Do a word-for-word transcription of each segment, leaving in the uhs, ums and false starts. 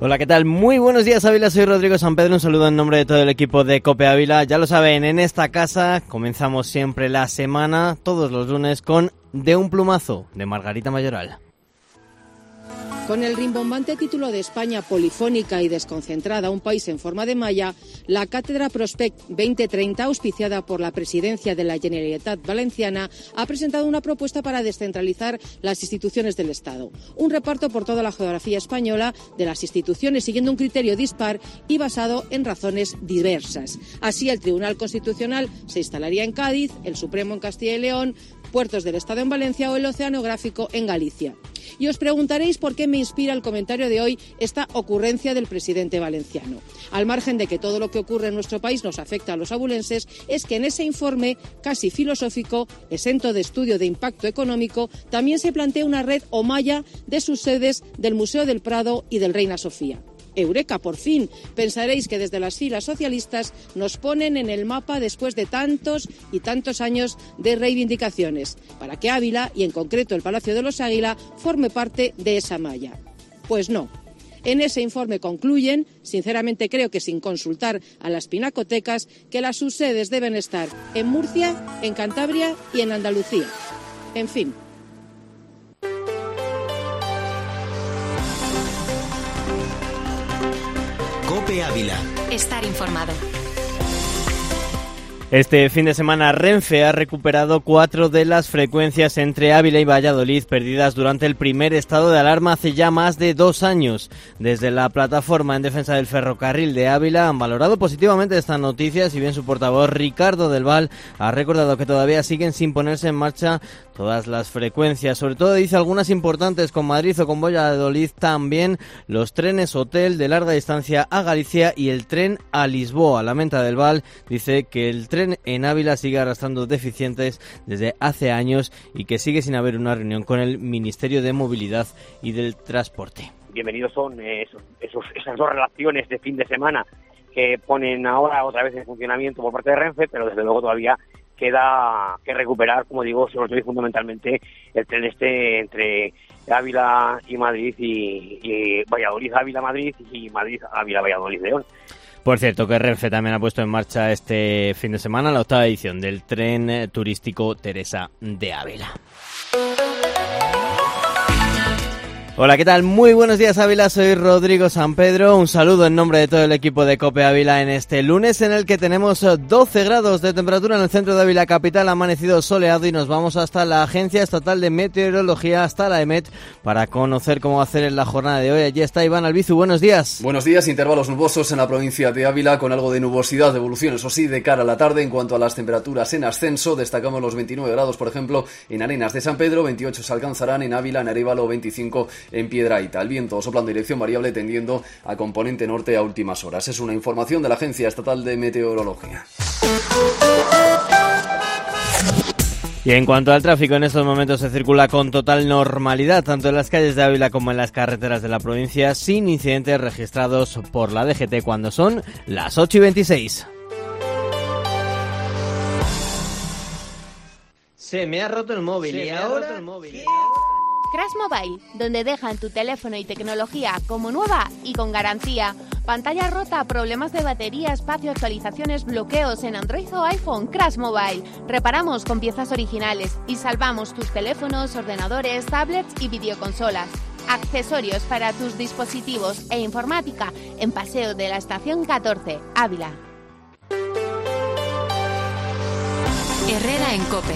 Hola, ¿qué tal? Muy buenos días, Ávila. Soy Rodrigo San Pedro. Un saludo en nombre de todo el equipo de COPE Ávila. Ya lo saben, en esta casa comenzamos siempre la semana, todos los lunes, con De un plumazo, de Margarita Mayoral. Con el rimbombante título de España polifónica y desconcentrada, un país en forma de malla, la Cátedra Prospect veinte treinta, auspiciada por la Presidencia de la Generalitat Valenciana, ha presentado una propuesta para descentralizar las instituciones del Estado. Un reparto por toda la geografía española de las instituciones siguiendo un criterio dispar y basado en razones diversas. Así, el Tribunal Constitucional se instalaría en Cádiz, el Supremo en Castilla y León, Puertos del Estado en Valencia o el Oceanográfico en Galicia. Y os preguntaréis por qué me inspira el comentario de hoy esta ocurrencia del presidente valenciano. Al margen de que todo lo que ocurre en nuestro país nos afecta a los abulenses, es que en ese informe casi filosófico, exento de estudio de impacto económico, también se plantea una red o malla de sus sedes del Museo del Prado y del Reina Sofía. ¡Eureka, por fin! Pensaréis que desde las filas socialistas nos ponen en el mapa después de tantos y tantos años de reivindicaciones, para que Ávila, y en concreto el Palacio de los Águila, forme parte de esa malla. Pues no. En ese informe concluyen, sinceramente creo que sin consultar a las pinacotecas, que las subsedes deben estar en Murcia, en Cantabria y en Andalucía. En fin. COPE Ávila. Estar informado. Este fin de semana Renfe ha recuperado cuatro de las frecuencias entre Ávila y Valladolid perdidas durante el primer estado de alarma hace ya más de dos años. Desde la plataforma en defensa del ferrocarril de Ávila han valorado positivamente esta noticia, si bien su portavoz Ricardo del Val ha recordado que todavía siguen sin ponerse en marcha todas las frecuencias, sobre todo dice algunas importantes con Madrid o con Valladolid, también los trenes hotel de larga distancia a Galicia y el tren a Lisboa. Lamenta del Val, dice que el tren en Ávila sigue arrastrando deficientes desde hace años y que sigue sin haber una reunión con el Ministerio de Movilidad y del Transporte. Bienvenidos son esos, esos, esas dos relaciones de fin de semana que ponen ahora otra vez en funcionamiento por parte de Renfe, pero desde luego todavía queda que recuperar, como digo, sobre todo y fundamentalmente el tren este entre Ávila y Madrid y, y Valladolid, Ávila, Madrid y Madrid, Ávila, Valladolid, León. Por cierto, que Renfe también ha puesto en marcha este fin de semana la octava edición del tren turístico Teresa de Ávila. Hola, ¿qué tal? Muy buenos días, Ávila. Soy Rodrigo San Pedro. Un saludo en nombre de todo el equipo de COPE Ávila en este lunes en el que tenemos doce grados de temperatura en el centro de Ávila capital. Ha amanecido soleado y nos vamos hasta la Agencia Estatal de Meteorología, hasta la EMET, para conocer cómo va a hacer en la jornada de hoy. Allí está Iván Albizu. Buenos días. Buenos días. Intervalos nubosos en la provincia de Ávila con algo de nubosidad de evolución. Eso sí, de cara a la tarde, en cuanto a las temperaturas en ascenso, destacamos los veintinueve grados, por ejemplo, en Arenas de San Pedro, veintiocho se alcanzarán en Ávila, en Arévalo, veinticinco en Piedrahita. El viento soplando dirección variable tendiendo a componente norte a últimas horas. Es una información de la Agencia Estatal de Meteorología. Y en cuanto al tráfico, en estos momentos se circula con total normalidad, tanto en las calles de Ávila como en las carreteras de la provincia, sin incidentes registrados por la D G T cuando son las ocho y veintiséis. Se me ha roto el móvil y ahora... Crash Mobile, donde dejan tu teléfono y tecnología como nueva y con garantía. Pantalla rota, problemas de batería, espacio, actualizaciones, bloqueos en Android o iPhone. Crash Mobile. Reparamos con piezas originales y salvamos tus teléfonos, ordenadores, tablets y videoconsolas. Accesorios para tus dispositivos e informática en Paseo de la Estación catorce, Ávila. Herrera en COPE.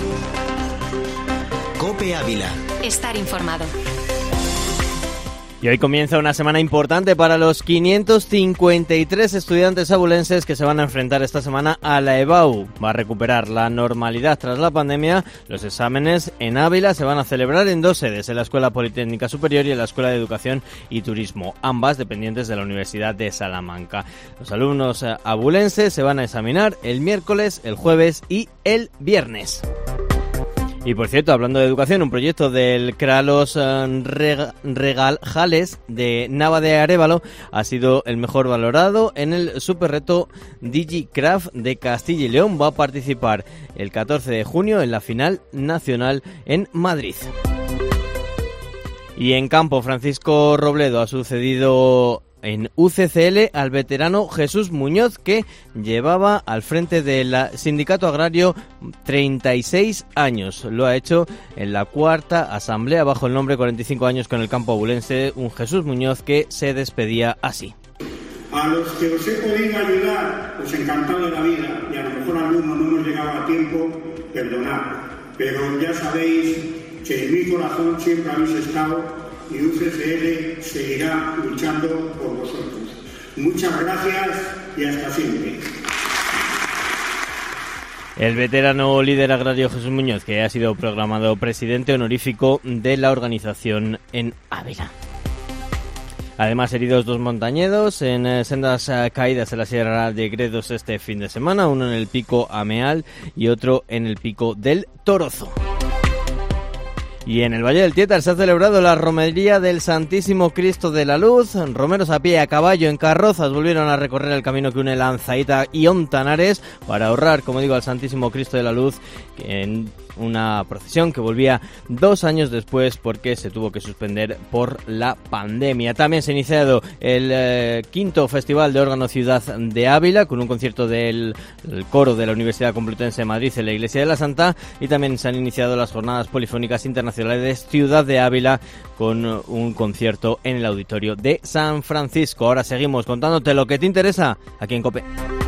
COPE Ávila. Estar informado. Y hoy comienza una semana importante para los quinientos cincuenta y tres estudiantes abulenses que se van a enfrentar esta semana a la EBAU. Va a recuperar la normalidad tras la pandemia. Los exámenes en Ávila se van a celebrar en dos sedes, en la Escuela Politécnica Superior y en la Escuela de Educación y Turismo, ambas dependientes de la Universidad de Salamanca. Los alumnos abulenses se van a examinar el miércoles, el jueves y el viernes. Y por cierto, hablando de educación, un proyecto del Kralos Reg- Regaljales de Nava de Arévalo ha sido el mejor valorado en el superreto DigiCraft de Castilla y León. Va a participar el catorce de junio en la final nacional en Madrid. Y en campo, Francisco Robledo ha sucedido en U C C L al veterano Jesús Muñoz, que llevaba al frente del sindicato agrario treinta y seis años. Lo ha hecho en la cuarta asamblea bajo el nombre cuarenta y cinco años con el campo abulense, un Jesús Muñoz que se despedía así. A los que os he podido ayudar, pues encantado de la vida, y a lo mejor algunos no hemos llegado a tiempo, perdonad, pero ya sabéis que en mi corazón siempre habéis estado y U C C L seguirá luchando por vosotros. Muchas gracias y hasta siempre. El veterano líder agrario Jesús Muñoz, que ha sido proclamado presidente honorífico de la organización en Ávila. Además, heridos dos montañedos en eh, sendas eh, caídas en la Sierra de Gredos este fin de semana, uno en el Pico Ameal y otro en el Pico del Torozo. Y en el Valle del Tietar se ha celebrado la romería del Santísimo Cristo de la Luz. Romeros a pie, a caballo, en carrozas volvieron a recorrer el camino que une Lanzaíta y Ontanares para ahorrar, como digo, al Santísimo Cristo de la Luz en una procesión que volvía dos años después porque se tuvo que suspender por la pandemia. También se ha iniciado el eh, quinto Festival de Órgano Ciudad de Ávila con un concierto del coro de la Universidad Complutense de Madrid en la Iglesia de la Santa, y también se han iniciado las Jornadas Polifónicas Internacionales Ciudad de Ávila con un concierto en el Auditorio de San Francisco. Ahora seguimos contándote lo que te interesa aquí en COPE.